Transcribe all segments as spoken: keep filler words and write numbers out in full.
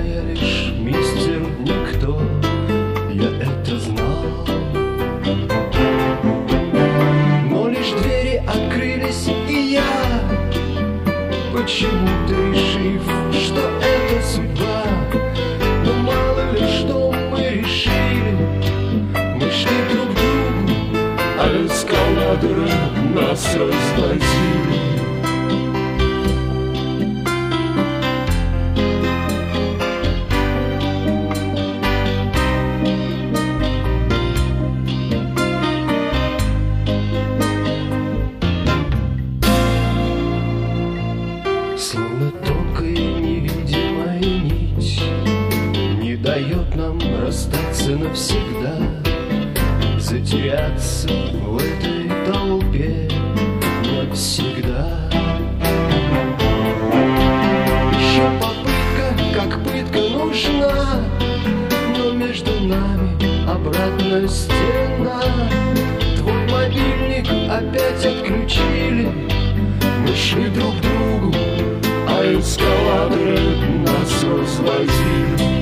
я лишь мистер Никто, я это знал. Но лишь двери открылись, и я, почему-то решив, что это судьба. Но мало ли что мы решили, мы шли друг к другу, а эскалаторы нас развозили. Словно тонкая невидимая нить не дает нам расстаться навсегда, затеряться в этой толпе навсегда. Еще попытка, как пытка, нужна, но между нами обратная стена. Твой мобильник опять отключили, мы шли друг к другу, а эскалаторы нас развозили.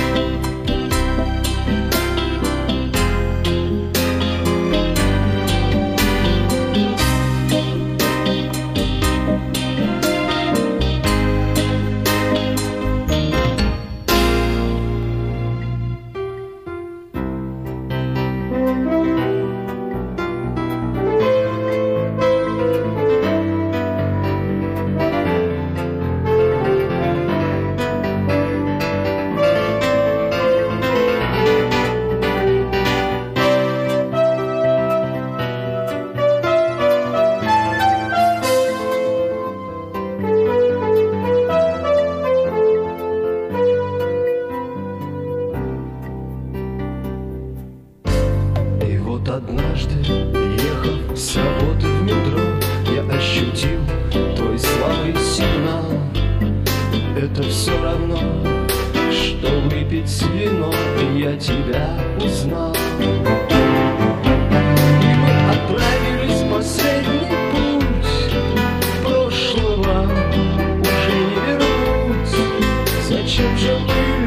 Однажды, ехав с работы в метро, я ощутил твой слабый сигнал. Это все равно, что выпить вино, и я тебя узнал. И мы отправились в последний путь, прошлого уже не вернуть. Зачем же мы